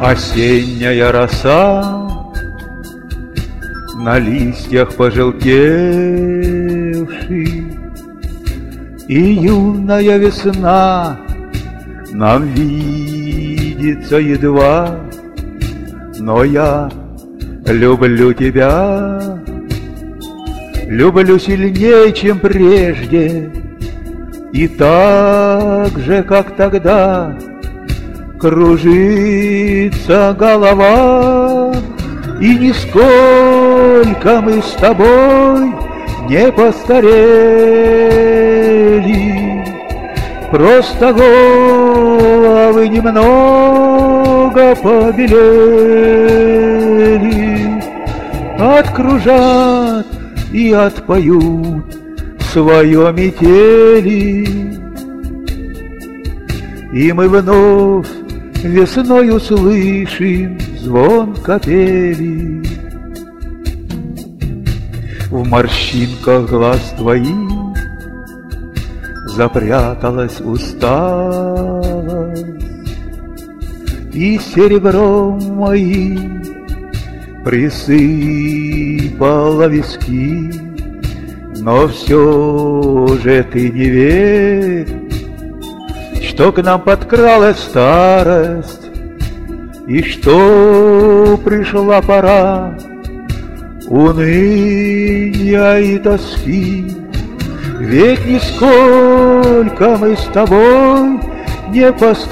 Осенняя роса на листьях пожелтевших, и юная весна нам видится едва, но я люблю тебя, люблю сильнее, чем прежде, и так же, как тогда, кружится голова, и нисколько мы с тобой не постарели, просто головы немного побелели. Откружат и отпоют свое метели, и мы вновь весной услышим звон капели. В морщинках глаз твоих запряталась усталость, и серебром моим присыпала виски, но все же ты не верь, что к нам подкралась старость, и что пришла пора уныния и тоски. Ведь нисколько мы с тобой не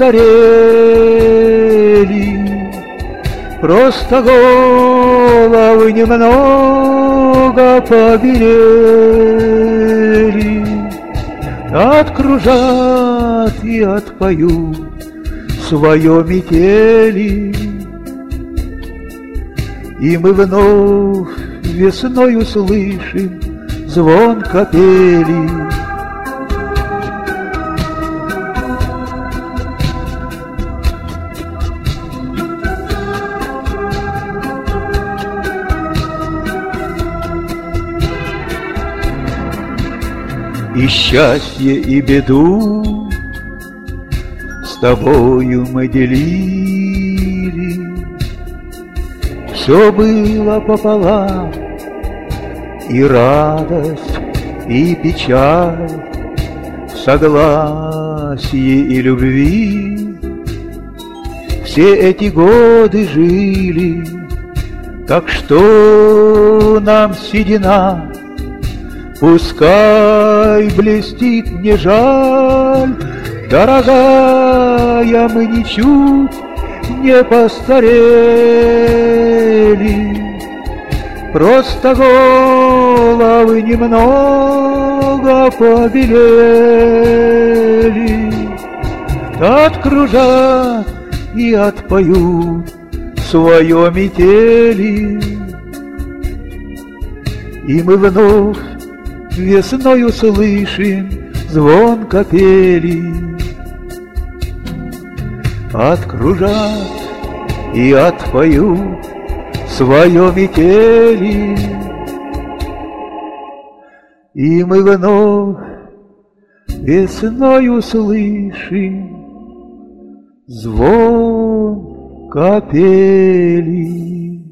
постарели, просто головы немного побелели. Откружат и отпоют свое метели, и мы вновь весной услышим звон капели. И счастье, и беду с тобою мы делили, все было пополам, и радость, и печаль, в согласии и любви. Все эти годы жили, так что нам седина, пускай блестит, не жаль, дорогая, мы ничуть не постарели, просто головы немного побелели. Откружат и отпоют свое метели, и мы вновь весной услышим звон капели. Откружат и отпоют свое метели, и мы вновь весной услышим звон капели.